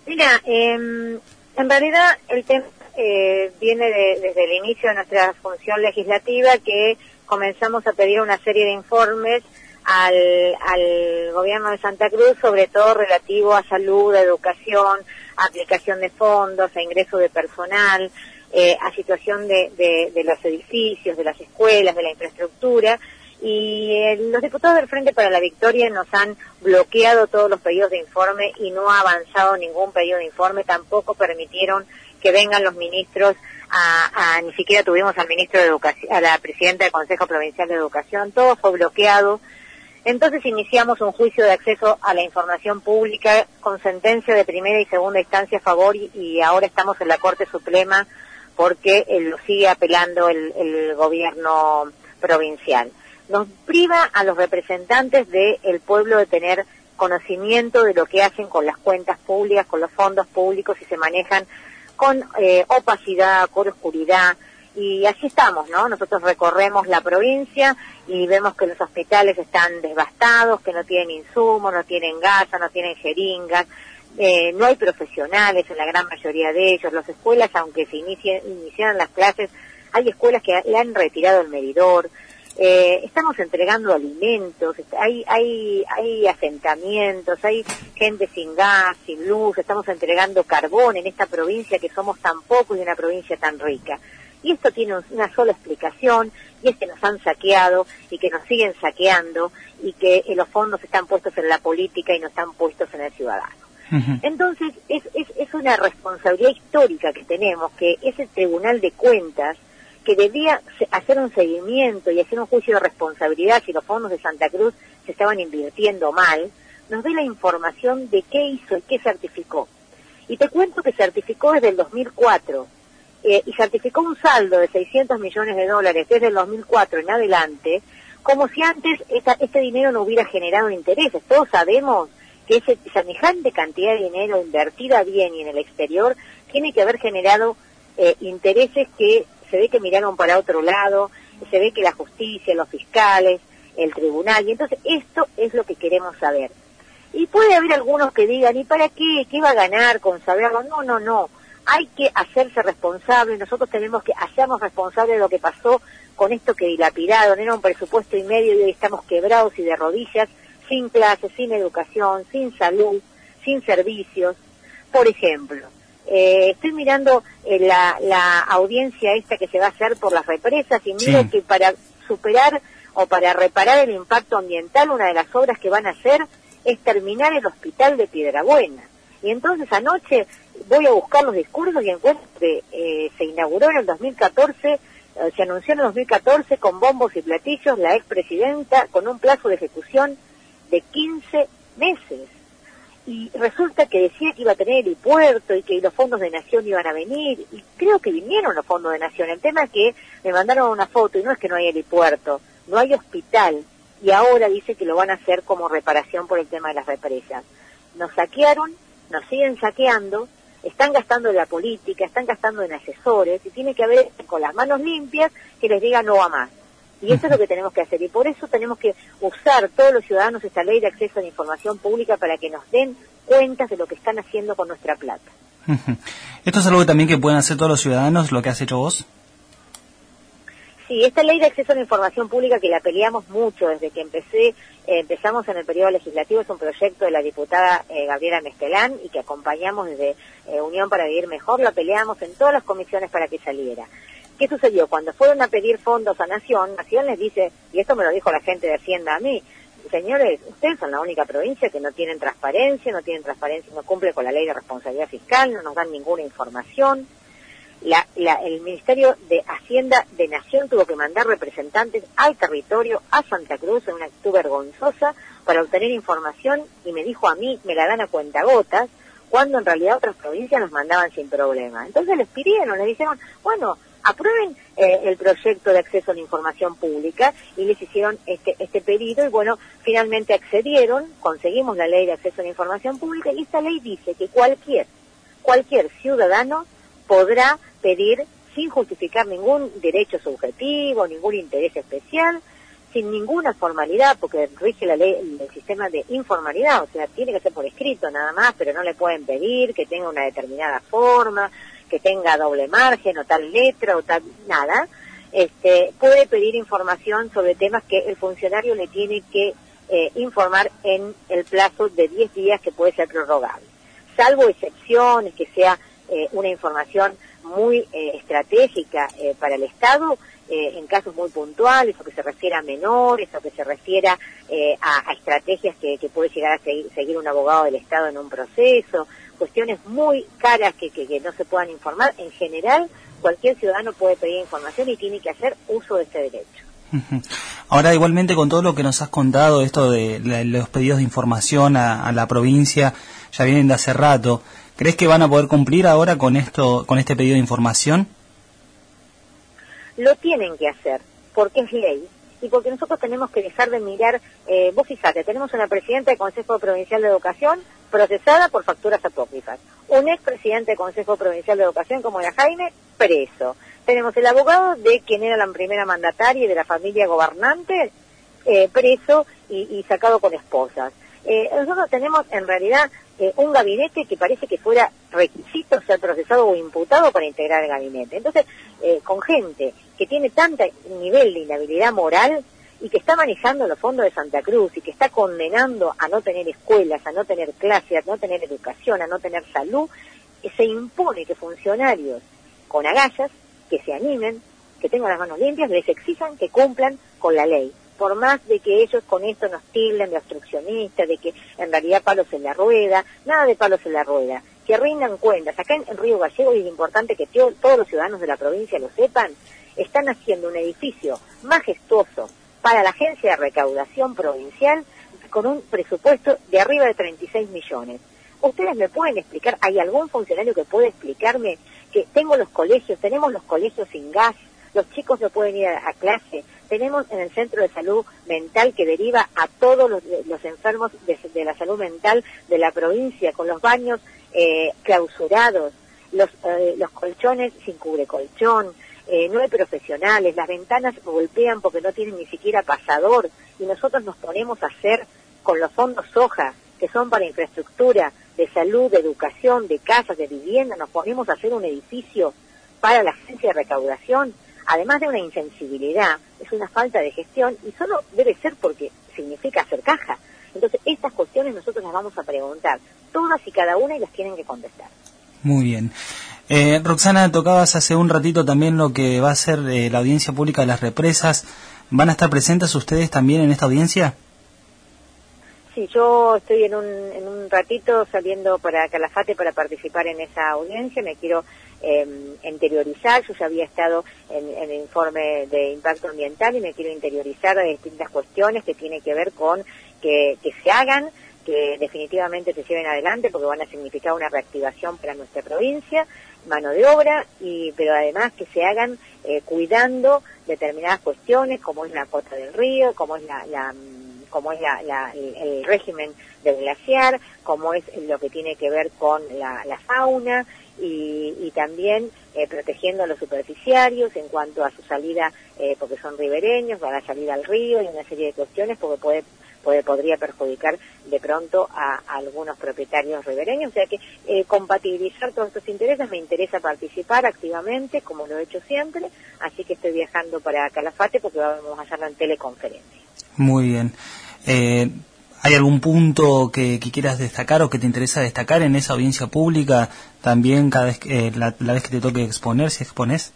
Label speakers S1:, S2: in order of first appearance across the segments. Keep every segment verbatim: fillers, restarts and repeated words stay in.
S1: Mira, eh, en realidad el tema eh, viene de, desde el inicio de nuestra función legislativa, que comenzamos a pedir una serie de informes al, al gobierno de Santa Cruz, sobre todo relativo a salud, a educación, a aplicación de fondos, a ingreso de personal, eh, a situación de, de, de los edificios, de las escuelas, de la infraestructura. Y eh, los diputados del Frente para la Victoria nos han bloqueado todos los pedidos de informe y no ha avanzado ningún pedido de informe. Tampoco permitieron que vengan los ministros, a, a ni siquiera tuvimos al ministro de Educación, a la presidenta del Consejo Provincial de Educación. Todo fue bloqueado. Entonces iniciamos un juicio de acceso a la información pública con sentencia de primera y segunda instancia a favor, y, y ahora estamos en la Corte Suprema porque eh, lo sigue apelando el, el gobierno provincial. Nos priva a los representantes del pueblo de tener conocimiento de lo que hacen con las cuentas públicas, con los fondos públicos, y se manejan con eh, opacidad, con oscuridad, y así estamos, ¿no? Nosotros recorremos la provincia y vemos que los hospitales están devastados, que no tienen insumos, no tienen gasa, no tienen jeringas, eh, no hay profesionales en la gran mayoría de ellos. Las escuelas, aunque se inicie, iniciaran las clases, hay escuelas que le han retirado el medidor. Eh, estamos entregando alimentos, hay, hay, hay asentamientos, hay gente sin gas, sin luz, estamos entregando carbón en esta provincia que somos tan pocos y una provincia tan rica. Y esto tiene una sola explicación, y es que nos han saqueado y que nos siguen saqueando, y que eh, los fondos están puestos en la política y no están puestos en el ciudadano. Uh-huh. Entonces, es, es, es una responsabilidad histórica que tenemos, que ese Tribunal de Cuentas, que debía hacer un seguimiento y hacer un juicio de responsabilidad si los fondos de Santa Cruz se estaban invirtiendo mal, nos dé la información de qué hizo y qué certificó. Y te cuento que certificó desde el dos mil cuatro, eh, y certificó un saldo de seiscientos millones de dólares desde el dos mil cuatro en adelante, como si antes esta, este dinero no hubiera generado intereses. Todos sabemos que ese, semejante cantidad de dinero invertida bien y en el exterior tiene que haber generado eh, intereses que se ve que miraron para otro lado, se ve que la justicia, los fiscales, el tribunal, y entonces esto es lo que queremos saber. Y puede haber algunos que digan, ¿y para qué? ¿Qué va a ganar con saberlo? No, no, no, hay que hacerse responsable. Nosotros tenemos que hacernos responsables de lo que pasó con esto que dilapidaron. Era un presupuesto y medio y hoy estamos quebrados y de rodillas, sin clases, sin educación, sin salud, sin servicios. Por ejemplo, Eh, estoy mirando eh, la, la audiencia esta que se va a hacer por las represas, y miro sí. que para superar o para reparar el impacto ambiental, una de las obras que van a hacer es terminar el hospital de Piedrabuena. Y entonces anoche voy a buscar los discursos y encuentro que eh, se inauguró en el dos mil catorce, eh, se anunció en el dos mil catorce con bombos y platillos la expresidenta, con un plazo de ejecución de quince meses. Y resulta que decía que iba a tener helipuerto y que los fondos de Nación iban a venir, y creo que vinieron los fondos de Nación. El tema es que me mandaron una foto y no es que no hay helipuerto, no hay hospital, y ahora dice que lo van a hacer como reparación por el tema de las represas. Nos saquearon, nos siguen saqueando, están gastando en la política, están gastando en asesores, y tiene que haber con las manos limpias que les diga no va más. Y eso es lo que tenemos que hacer, y por eso tenemos que usar todos los ciudadanos esta ley de acceso a la información pública para que nos den cuentas de lo que están haciendo con nuestra plata.
S2: ¿Esto es algo también que pueden hacer todos los ciudadanos, lo que has hecho vos?
S1: Sí, esta ley de acceso a la información pública, que la peleamos mucho desde que empecé, eh, empezamos en el periodo legislativo, es un proyecto de la diputada eh, Gabriela Mestelán, y que acompañamos desde eh, Unión para Vivir Mejor, la peleamos en todas las comisiones para que saliera. ¿Qué sucedió? Cuando fueron a pedir fondos a Nación, Nación les dice, y esto me lo dijo la gente de Hacienda a mí, señores, ustedes son la única provincia que no tienen transparencia, no tienen transparencia, no cumple con la ley de responsabilidad fiscal, no nos dan ninguna información. La, la, el Ministerio de Hacienda de Nación tuvo que mandar representantes al territorio, a Santa Cruz, en una actitud vergonzosa, para obtener información, y me dijo a mí, me la dan a cuentagotas, cuando en realidad otras provincias nos mandaban sin problema. Entonces les pidieron, les dijeron, bueno, aprueben eh, el proyecto de acceso a la información pública, y les hicieron este este pedido, y bueno, finalmente accedieron, conseguimos la ley de acceso a la información pública, y esta ley dice que cualquier, cualquier ciudadano podrá pedir, sin justificar ningún derecho subjetivo, ningún interés especial, sin ninguna formalidad, porque rige la ley, el sistema de informalidad, o sea, tiene que ser por escrito nada más, pero no le pueden pedir que tenga una determinada forma, que tenga doble margen o tal letra o tal nada. Este, puede pedir información sobre temas que el funcionario le tiene que eh, informar en el plazo de diez días, que puede ser prorrogable, salvo excepciones, que sea eh, una información muy eh, estratégica eh, para el Estado, eh, en casos muy puntuales, o que se refiera a menores, o que se refiera eh, a, a estrategias que, que puede llegar a seguir, seguir un abogado del Estado en un proceso, cuestiones muy caras que, que, que no se puedan informar. En general, cualquier ciudadano puede pedir información y tiene que hacer uso de este derecho.
S2: Ahora, igualmente, con todo lo que nos has contado, esto de la, los pedidos de información a, a la provincia, ya vienen de hace rato. ¿Crees que van a poder cumplir ahora con esto, con este pedido de información?
S1: Lo tienen que hacer, porque es ley, y porque nosotros tenemos que dejar de mirar, eh, vos fijate, tenemos una presidenta del Consejo Provincial de Educación procesada por facturas apócrifas, un expresidente del Consejo Provincial de Educación, como era Jaime, preso. Tenemos el abogado de quien era la primera mandataria y de la familia gobernante, eh, preso y, y sacado con esposas. Eh, nosotros tenemos en realidad eh, un gabinete que parece que fuera requisito ser procesado o imputado para integrar el gabinete. Entonces, eh, con gente que tiene tanto nivel de inhabilidad moral y que está manejando los fondos de Santa Cruz y que está condenando a no tener escuelas, a no tener clases, a no tener educación, a no tener salud, eh, se impone que funcionarios con agallas, que se animen, que tengan las manos limpias, les exijan que cumplan con la ley. Por más de que ellos con esto nos tilden de obstruccionistas, de que en realidad palos en la rueda, nada de palos en la rueda, que rindan cuentas. Acá en, en Río Gallegos, y es importante que tío, todos los ciudadanos de la provincia lo sepan, están haciendo un edificio majestuoso para la Agencia de Recaudación Provincial con un presupuesto de arriba de treinta y seis millones. ¿Ustedes me pueden explicar, hay algún funcionario que puede explicarme que tengo los colegios, tenemos los colegios sin gas, los chicos no pueden ir a, a clase, tenemos en el centro de salud mental que deriva a todos los, los enfermos de, de la salud mental de la provincia, con los baños eh, clausurados, los, eh, los colchones sin cubrecolchón, eh, no hay profesionales, las ventanas golpean porque no tienen ni siquiera pasador, y nosotros nos ponemos a hacer con los fondos SOJA, que son para infraestructura, de salud, de educación, de casas, de vivienda, nos ponemos a hacer un edificio para la agencia de recaudación. Además de una insensibilidad, es una falta de gestión, y solo debe ser porque significa hacer caja. Entonces, estas cuestiones nosotros las vamos a preguntar, todas y cada una, y las tienen que contestar.
S2: Muy bien. Eh, Roxana, tocabas hace un ratito también lo que va a ser eh, la audiencia pública de las represas. ¿Van a estar presentes ustedes también en esta audiencia?
S1: Sí, yo estoy en un, en un ratito saliendo para Calafate para participar en esa audiencia. Me quiero eh, interiorizar. Yo ya había estado en, en el informe de impacto ambiental y me quiero interiorizar de distintas cuestiones que tienen que ver con que, que se hagan, que definitivamente se lleven adelante, porque van a significar una reactivación para nuestra provincia, mano de obra, y pero además que se hagan eh, cuidando determinadas cuestiones, como es la cota del río, como es la... la como es la, la, el, el régimen del glaciar, como es lo que tiene que ver con la, la fauna, y, y también eh, protegiendo a los superficiarios en cuanto a su salida, eh, porque son ribereños, para la salida al río, y una serie de cuestiones, porque puede, puede podría perjudicar de pronto a, a algunos propietarios ribereños. O sea que eh, compatibilizar todos estos intereses, me interesa participar activamente, como lo he hecho siempre, así que estoy viajando para Calafate porque vamos a hacerlo en teleconferencia.
S2: Muy bien. Eh, ¿Hay algún punto que, que quieras destacar o que te interesa destacar en esa audiencia pública también cada vez eh, la, la vez que te toque exponer, si expones?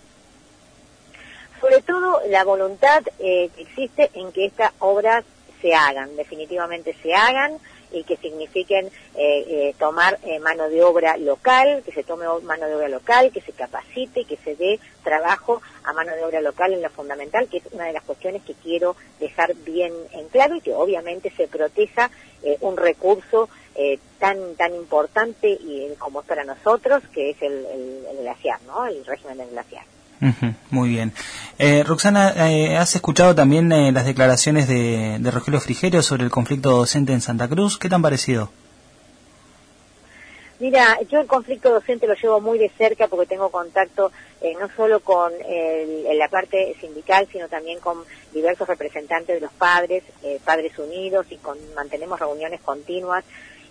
S1: Sobre todo la voluntad eh, que existe en que estas obras se hagan, definitivamente se hagan, y que signifiquen eh, eh, tomar eh, mano de obra local, que se tome mano de obra local, que se capacite, que se dé trabajo a mano de obra local en lo fundamental, que es una de las cuestiones que quiero dejar bien en claro, y que obviamente se proteja eh, un recurso eh, tan tan importante y como es para nosotros, que es el, el, el glaciar, ¿no? El régimen del glaciar.
S2: Uh-huh, muy bien. Eh, Roxana, eh, ¿has escuchado también eh, las declaraciones de, de Rogelio Frigerio sobre el conflicto docente en Santa Cruz? ¿Qué te han parecido?
S1: Mira, yo el conflicto docente lo llevo muy de cerca porque tengo contacto eh, no solo con el, en la parte sindical, sino también con diversos representantes de los padres, eh, Padres Unidos, y con, mantenemos reuniones continuas.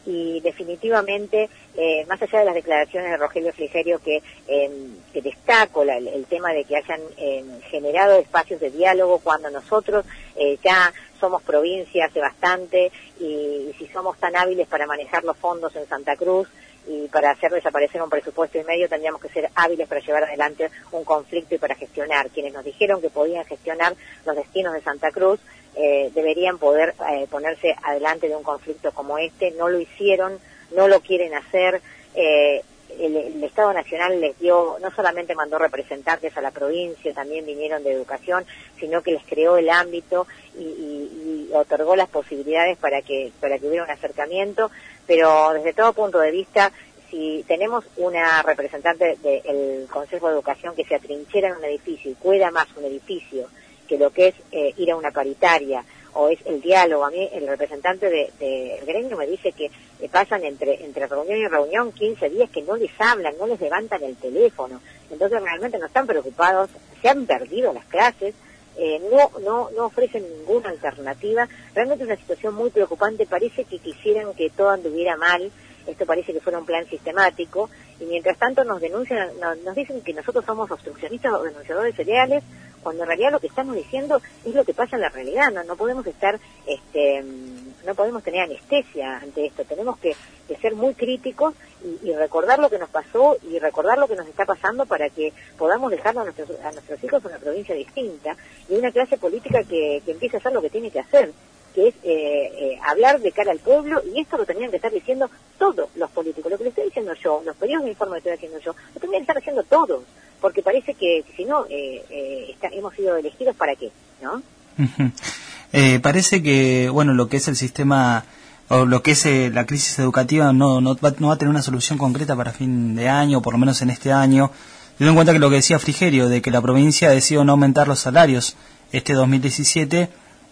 S1: Y definitivamente, eh, más allá de las declaraciones de Rogelio Frigerio, que, eh, que destaco la, el tema de que hayan eh, generado espacios de diálogo cuando nosotros eh, ya somos provincia hace bastante, y, y si somos tan hábiles para manejar los fondos en Santa Cruz y para hacer desaparecer un presupuesto y medio, tendríamos que ser hábiles para llevar adelante un conflicto y para gestionar. Quienes nos dijeron que podían gestionar los destinos de Santa Cruz, Eh, deberían poder eh, ponerse adelante de un conflicto como este. No lo hicieron, no lo quieren hacer. Eh, el, el Estado Nacional les dio, no solamente mandó representantes a la provincia, también vinieron de educación, sino que les creó el ámbito y, y, y otorgó las posibilidades para que, para que hubiera un acercamiento, pero desde todo punto de vista, si tenemos una representante del Consejo de Educación que se atrinchera en un edificio y cuida más un edificio que lo que es eh, ir a una paritaria o es el diálogo. A mí el representante del de, de gremio me dice que eh, pasan entre entre reunión y reunión quince días que no les hablan, no les levantan el teléfono. Entonces realmente no están preocupados, se han perdido las clases, eh, no no no ofrecen ninguna alternativa. Realmente es una situación muy preocupante. Parece que quisieran que todo anduviera mal. Esto parece que fuera un plan sistemático, y mientras tanto nos denuncian, nos, nos dicen que nosotros somos obstruccionistas o denunciadores seriales, cuando en realidad lo que estamos diciendo es lo que pasa en la realidad. No no podemos estar, este, no podemos tener anestesia ante esto. Tenemos que, que ser muy críticos y, y recordar lo que nos pasó y recordar lo que nos está pasando para que podamos dejar a nuestros, a nuestros hijos una provincia distinta y una clase política que, que empiece a hacer lo que tiene que hacer, que es eh, eh, hablar de cara al pueblo, y esto lo tendrían que estar diciendo todos los políticos. Lo que le estoy diciendo yo, los periodos de informe que estoy haciendo yo, lo tendrían que estar haciendo todos, porque parece que, que si no, eh, eh, está, hemos sido elegidos para qué, ¿no?
S2: Uh-huh. Eh, parece que, bueno, lo que es el sistema, o lo que es eh, la crisis educativa, no, no, va, no va a tener una solución concreta para fin de año, por lo menos en este año, teniendo en cuenta que lo que decía Frigerio, de que la provincia decidió no aumentar los salarios este dos mil diecisiete,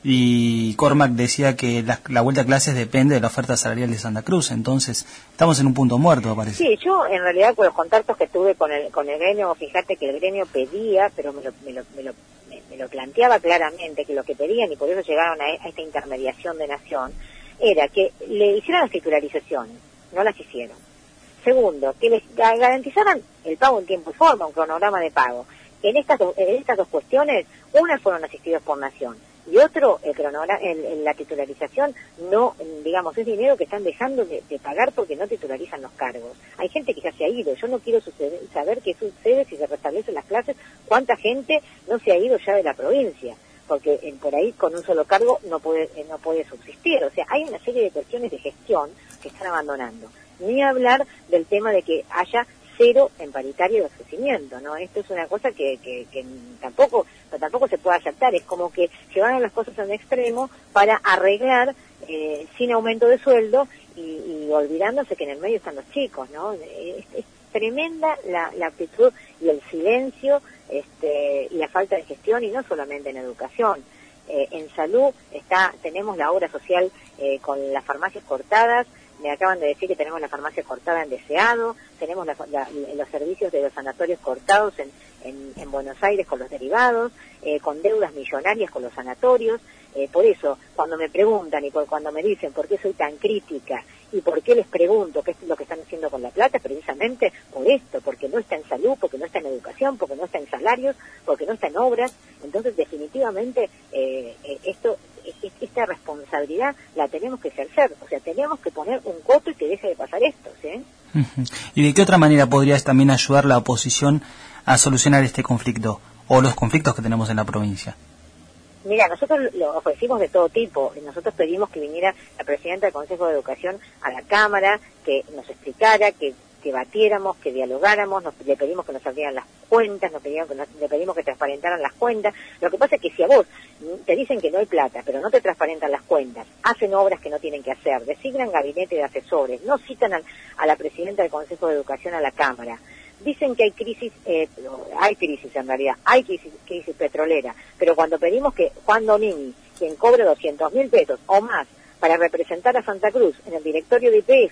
S2: y Cormac decía que la, la vuelta a clases depende de la oferta salarial de Santa Cruz. Entonces estamos en un punto muerto, parece.
S1: Sí, yo en realidad con los contactos que tuve con el con el gremio, fíjate que el gremio pedía, pero me lo, me lo, me lo, me, me lo planteaba claramente, que lo que pedían, y por eso llegaron a, a esta intermediación de Nación, era que le hicieran las titularizaciones, no las hicieron. Segundo, que les garantizaran el pago en tiempo y forma, un cronograma de pago. En estas, en estas dos cuestiones, unas fueron asistidas por Nación, y otro, el cronograma, el, el, la titularización, no, digamos, es dinero que están dejando de, de pagar porque no titularizan los cargos. Hay gente que ya se ha ido. Yo no quiero suceder, saber qué sucede si se restablecen las clases, cuánta gente no se ha ido ya de la provincia, porque eh, por ahí con un solo cargo no puede eh, no puede subsistir. O sea, hay una serie de cuestiones de gestión que están abandonando. Ni hablar del tema de que haya cero en paritario de ofrecimiento, ¿no? Esto es una cosa que, que, que tampoco tampoco se puede aceptar. Es como que llevaron las cosas a un extremo para arreglar eh, sin aumento de sueldo y, y olvidándose que en el medio están los chicos, ¿no? Es, es tremenda la, la actitud y el silencio este, y la falta de gestión, y no solamente en educación. Eh, en salud está tenemos la obra social eh, con las farmacias cortadas. Me acaban de decir que tenemos la farmacia cortada en Deseado, tenemos la, la, los servicios de los sanatorios cortados en, en, en Buenos Aires con los derivados, eh, con deudas millonarias con los sanatorios. Eh, por eso, cuando me preguntan y por, cuando me dicen por qué soy tan crítica y por qué les pregunto qué es lo que están haciendo con la plata, precisamente por esto, porque no está en salud, porque no está en educación, porque no está en salarios, porque no está en obras. Entonces, definitivamente, eh, eh, esto esta responsabilidad la tenemos que ejercer. O sea, tenemos que poner un coto y que deje de pasar esto, ¿sí?
S2: Uh-huh. ¿Y de qué otra manera podrías también ayudar la oposición a solucionar este conflicto o los conflictos que tenemos en la provincia?
S1: Mira, nosotros lo ofrecimos de todo tipo. Nosotros pedimos que viniera la presidenta del Consejo de Educación a la Cámara, que nos explicara, que que batiéramos, que dialogáramos, nos, le pedimos que nos abrieran las cuentas, nos pedimos que nos, le pedimos que transparentaran las cuentas. Lo que pasa es que si a vos te dicen que no hay plata, pero no te transparentan las cuentas, hacen obras que no tienen que hacer, designan gabinete de asesores, no citan a, a la presidenta del Consejo de Educación a la Cámara, dicen que hay crisis, eh, hay crisis en realidad, hay crisis, crisis petrolera, pero cuando pedimos que Juan Domini, quien cobre doscientos mil pesos o más para representar a Santa Cruz en el directorio de I P F,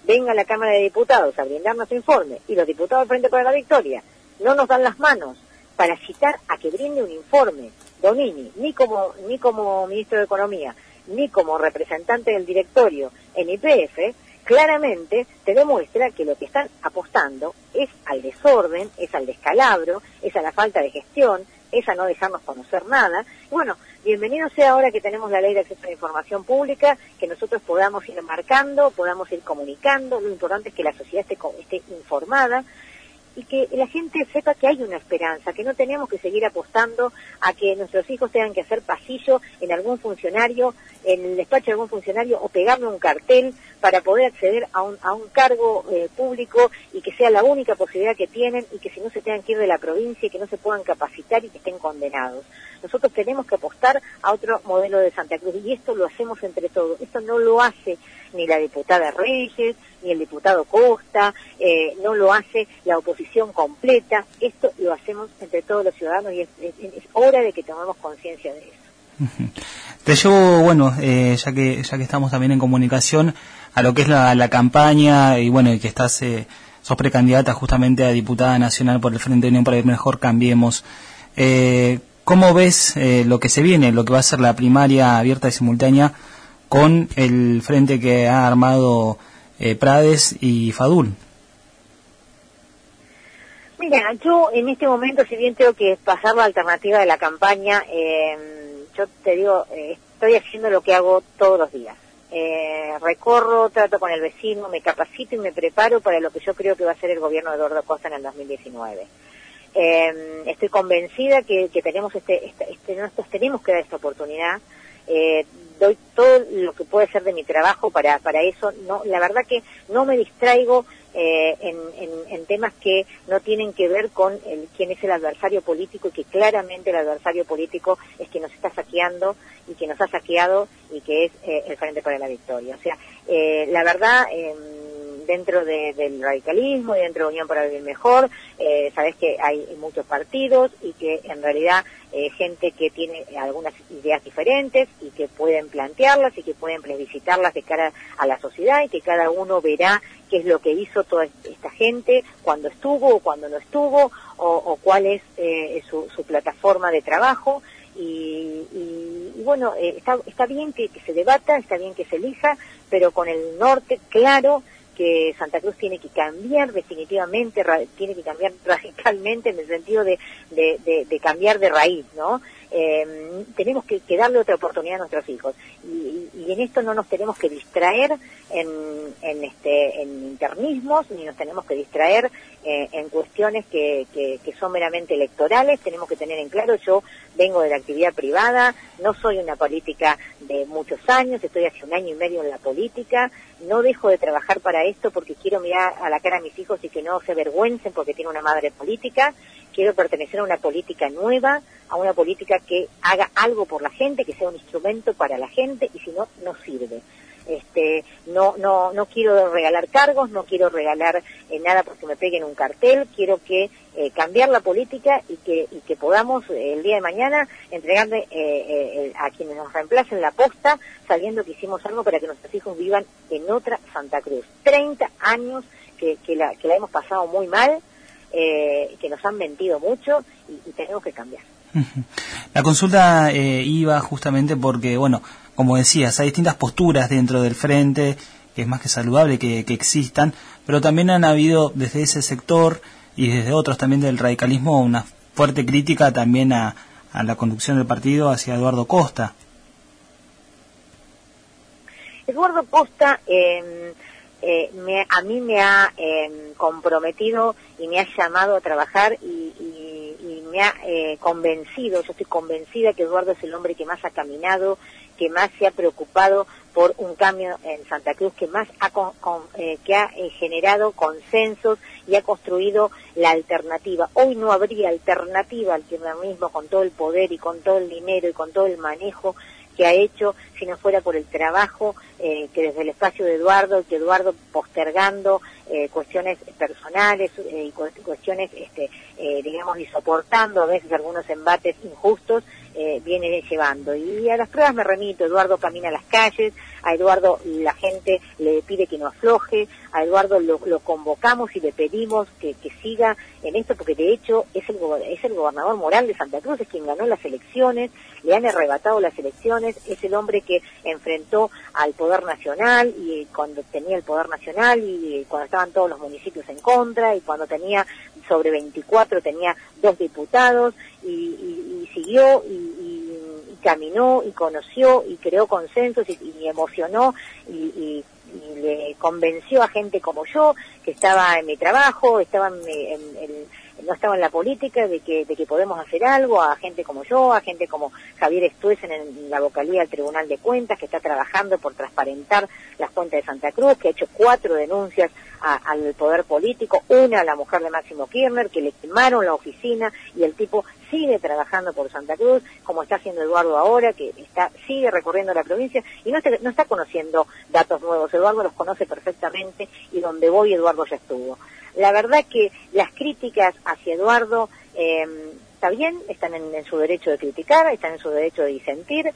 S1: venga a la Cámara de Diputados a brindarnos informe y los diputados del Frente para la Victoria no nos dan las manos para citar a que brinde un informe, Donini, ni como, ni como ministro de Economía, ni como representante del directorio en Y P F, claramente te demuestra que lo que están apostando es al desorden, es al descalabro, es a la falta de gestión, es a no dejarnos conocer nada. Y bueno, bienvenido sea ahora que tenemos la ley de acceso a la información pública, que nosotros podamos ir marcando, podamos ir comunicando. Lo importante es que la sociedad esté, esté informada y que la gente sepa que hay una esperanza, que no tenemos que seguir apostando a que nuestros hijos tengan que hacer pasillo en algún funcionario, en el despacho de algún funcionario, o pegarle un cartel para poder acceder a un, a un cargo eh, público, y que sea la única posibilidad que tienen, y que si no se tengan que ir de la provincia y que no se puedan capacitar y que estén condenados. Nosotros tenemos que apostar a otro modelo de Santa Cruz, y esto lo hacemos entre todos. Esto no lo hace ni la diputada Reyes, ni el diputado Costa, eh, no lo hace la oposición completa. Esto lo hacemos entre todos los ciudadanos, y es, es, es hora de que tomemos conciencia de eso.
S2: Te llevo, bueno, eh, ya que ya que estamos también en comunicación, a lo que es la, la campaña, y bueno, y que estás, eh, sos precandidata justamente a diputada nacional por el Frente de Unión para el Mejor Cambiemos. Eh, ¿Cómo ves eh, lo que se viene, lo que va a ser la primaria abierta y simultánea con el frente que ha armado eh, Prades y Fadul?
S1: Mira, yo en este momento, si bien tengo que pasar la alternativa de la campaña, eh, yo te digo, eh, estoy haciendo lo que hago todos los días. Eh, recorro, trato con el vecino, me capacito y me preparo para lo que yo creo que va a ser el gobierno de Eduardo Costa en el dos mil diecinueve. Eh, estoy convencida que, que tenemos este, este, este, nosotros tenemos que dar esta oportunidad. Eh, doy todo lo que puede ser de mi trabajo para para eso. No, la verdad que no me distraigo eh, en, en, en temas que no tienen que ver con el, quién es el adversario político, y que claramente el adversario político es quien nos está saqueando y que nos ha saqueado, y que es eh, el Frente para la Victoria. O sea, eh, la verdad, eh, dentro de, del radicalismo y dentro de Unión para Vivir Mejor, eh, sabes que hay muchos partidos, y que en realidad eh, gente que tiene algunas ideas diferentes y que pueden plantearlas y que pueden plebiscitarlas de cara a la sociedad, y que cada uno verá qué es lo que hizo toda esta gente, cuando estuvo o cuando no estuvo, o, o cuál es eh, su, su plataforma de trabajo. Y, y, y bueno, eh, está, está bien que, que se debata, está bien que se elija, pero con el norte claro que Santa Cruz tiene que cambiar definitivamente, ra, tiene que cambiar radicalmente, en el sentido de, de, de, de cambiar de raíz, ¿no? Eh, tenemos que, que darle otra oportunidad a nuestros hijos, y, y en esto no nos tenemos que distraer en, en, este, en internismos, ni nos tenemos que distraer eh, en cuestiones que, que, que son meramente electorales. Tenemos que tener en claro, yo vengo de la actividad privada, no soy una política de muchos años, estoy hace un año y medio en la política, no dejo de trabajar para esto porque quiero mirar a la cara a mis hijos y que no se avergüencen porque tienen una madre política. Quiero pertenecer a una política nueva, a una política que haga algo por la gente, que sea un instrumento para la gente, y si no, no sirve. Este, no, no, no quiero regalar cargos, no quiero regalar eh, nada porque me peguen un cartel. Quiero que eh, cambiar la política, y que, y que podamos eh, el día de mañana entregarle eh, eh, a quienes nos reemplacen la posta, sabiendo que hicimos algo para que nuestros hijos vivan en otra Santa Cruz. treinta años que, que, la, que la hemos pasado muy mal, eh, que nos han mentido mucho, y, y tenemos que cambiar.
S2: La consulta eh, iba justamente porque, bueno, como decías, hay distintas posturas dentro del frente, que es más que saludable que, que existan, pero también han habido desde ese sector y desde otros también del radicalismo una fuerte crítica también a, a la conducción del partido hacia Eduardo Costa.
S1: Eduardo Costa eh, eh, me, a mí me ha eh, comprometido y me ha llamado a trabajar, y, y, y me ha eh, convencido. Yo estoy convencida que Eduardo es el hombre que más ha caminado, que más se ha preocupado por un cambio en Santa Cruz, que más ha con, con, eh, que ha eh, generado consensos y ha construido la alternativa. Hoy no habría alternativa al kirchnerismo, con todo el poder y con todo el dinero y con todo el manejo que ha hecho, si no fuera por el trabajo eh, que desde el espacio de Eduardo, que Eduardo postergando eh, cuestiones personales eh, y cuestiones, este, eh, digamos, y soportando a veces algunos embates injustos, eh, viene llevando. Y a las pruebas me remito. Eduardo camina a las calles, a Eduardo la gente le pide que no afloje, a Eduardo lo, lo convocamos y le pedimos que, que siga en esto, porque de hecho es el, es el gobernador moral de Santa Cruz, es quien ganó las elecciones, le han arrebatado las elecciones, es el hombre que enfrentó al Poder Nacional, y cuando tenía el Poder Nacional, y cuando estaban todos los municipios en contra, y cuando tenía sobre veinticuatro, tenía dos diputados, y, y, y siguió, y, y, y caminó, y conoció, y creó consensos, y, y emocionó, y, y, y le convenció a gente como yo, que estaba en mi trabajo, estaba en, en, en no estaba en la política, de que de que podemos hacer algo, a gente como yo, a gente como Javier Estuesen en la vocalía del Tribunal de Cuentas, que está trabajando por transparentar las cuentas de Santa Cruz, que ha hecho cuatro denuncias a, al poder político, una a la mujer de Máximo Kirchner, que le quemaron la oficina, y el tipo sigue trabajando por Santa Cruz, como está haciendo Eduardo ahora, que está sigue recorriendo la provincia, y no, se, no está conociendo datos nuevos. Eduardo los conoce perfectamente, y donde voy Eduardo ya estuvo. La verdad que las críticas hacia Eduardo, eh, está bien, están en, en su derecho de criticar, están en su derecho de disentir,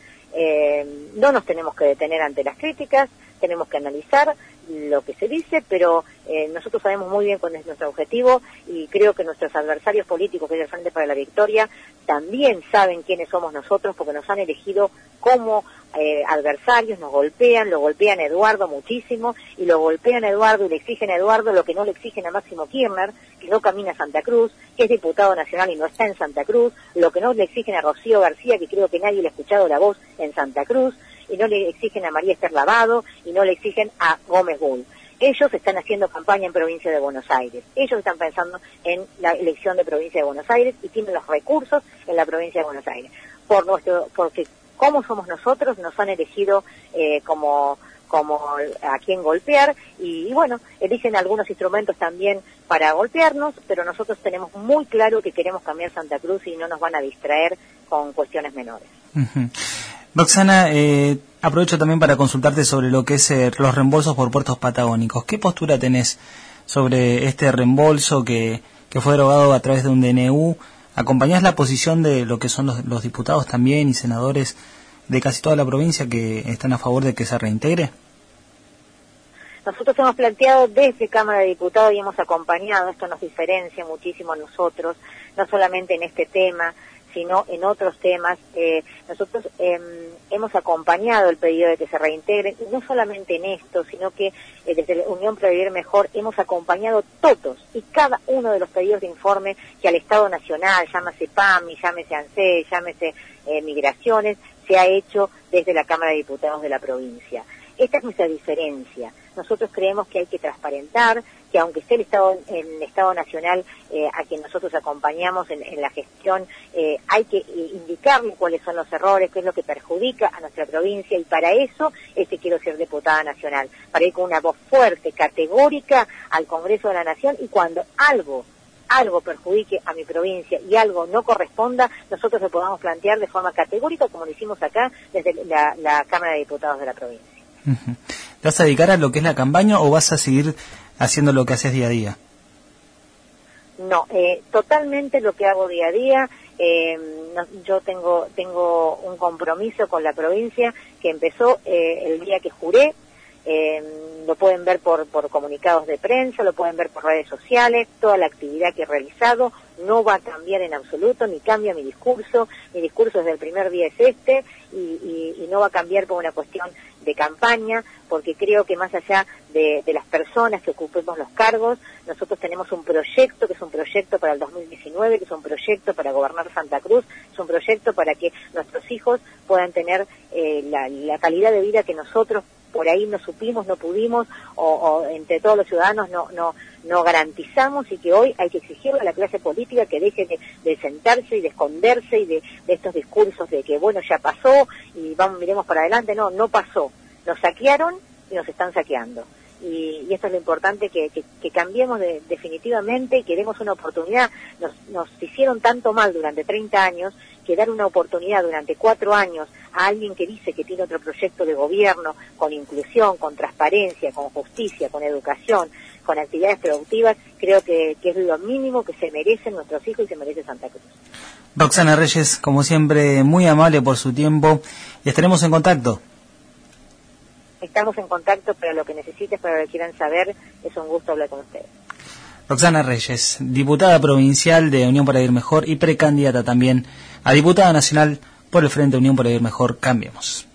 S1: eh, no nos tenemos que detener ante las críticas, tenemos que analizar lo que se dice, pero eh, nosotros sabemos muy bien cuál es nuestro objetivo, y creo que nuestros adversarios políticos, que es el Frente para la Victoria, también saben quiénes somos nosotros, porque nos han elegido como eh, adversarios, nos golpean, lo golpean a Eduardo muchísimo, y lo golpean a Eduardo y le exigen a Eduardo lo que no le exigen a Máximo Kirchner, que no camina a Santa Cruz, que es diputado nacional y no está en Santa Cruz, lo que no le exigen a Rocío García, que creo que nadie le ha escuchado la voz en Santa Cruz, y no le exigen a María Esther Lavado, y no le exigen a Gómez Bull. Ellos están haciendo campaña en Provincia de Buenos Aires, ellos están pensando en la elección de Provincia de Buenos Aires, y tienen los recursos en la Provincia de Buenos Aires. Por nuestro, porque como somos nosotros, nos han elegido eh, como como a quien golpear, y, y bueno, eligen algunos instrumentos también para golpearnos, pero nosotros tenemos muy claro que queremos cambiar Santa Cruz, y no nos van a distraer con cuestiones menores.
S2: Uh-huh. Roxana, eh, aprovecho también para consultarte sobre lo que es eh, los reembolsos por puertos patagónicos. ¿Qué postura tenés sobre este reembolso que, que fue derogado a través de un D N U? ¿Acompañás la posición de lo que son los, los diputados también y senadores de casi toda la provincia que están a favor de que se reintegre?
S1: Nosotros hemos planteado desde Cámara de Diputados y hemos acompañado, esto nos diferencia muchísimo a nosotros, no solamente en este tema, sino en otros temas. Eh, nosotros eh, hemos acompañado el pedido de que se reintegren, y no solamente en esto, sino que eh, desde la Unión para Vivir Mejor hemos acompañado todos y cada uno de los pedidos de informe que al Estado Nacional, llámese PAMI, llámese ANSES, llámese eh, Migraciones, se ha hecho desde la Cámara de Diputados de la provincia. Esta es nuestra diferencia. Nosotros creemos que hay que transparentar, que aunque esté el Estado, el Estado Nacional eh, a quien nosotros acompañamos en, en la gestión, eh, hay que eh, indicarle cuáles son los errores, qué es lo que perjudica a nuestra provincia, y para eso es que quiero ser diputada nacional, para ir con una voz fuerte, categórica al Congreso de la Nación, y cuando algo algo perjudique a mi provincia y algo no corresponda, nosotros lo podamos plantear de forma categórica, como lo hicimos acá desde la, la Cámara de Diputados de la provincia.
S2: Uh-huh. ¿Te vas a dedicar a lo que es la campaña o vas a seguir haciendo lo que haces día a día?
S1: No, eh, totalmente lo que hago día a día. Eh, no, yo tengo tengo un compromiso con la provincia que empezó eh, el día que juré. Eh, lo pueden ver por, por comunicados de prensa, lo pueden ver por redes sociales, toda la actividad que he realizado no va a cambiar en absoluto, ni cambia mi discurso, mi discurso desde el primer día es este, y, y, y no va a cambiar por una cuestión de campaña, porque creo que más allá de, de las personas que ocupemos los cargos, nosotros tenemos un proyecto, que es un proyecto para el dos mil diecinueve, que es un proyecto para gobernar Santa Cruz, es un proyecto para que nuestros hijos puedan tener eh, la, la calidad de vida que nosotros por ahí no supimos, no pudimos, o, o entre todos los ciudadanos no no no garantizamos, y que hoy hay que exigirle a la clase política que deje de, de sentarse y de esconderse y de, de estos discursos de que bueno, ya pasó y vamos, miremos para adelante. No, no pasó. Nos saquearon y nos están saqueando. Y, y esto es lo importante, que, que, que cambiemos de, definitivamente, que demos una oportunidad. Nos, nos hicieron tanto mal durante treinta años, que dar una oportunidad durante cuatro años a alguien que dice que tiene otro proyecto de gobierno, con inclusión, con transparencia, con justicia, con educación, con actividades productivas, creo que, que es lo mínimo que se merecen nuestros hijos y se merece Santa Cruz.
S2: Roxana Reyes, como siempre, muy amable por su tiempo y estaremos en contacto.
S1: Estamos en contacto para lo que necesites, para lo que quieran saber. Es un gusto hablar con ustedes.
S2: Roxana Reyes, diputada provincial de Unión para Vivir Mejor y precandidata también a diputada nacional por el Frente Unión para Vivir Mejor, Cambiemos.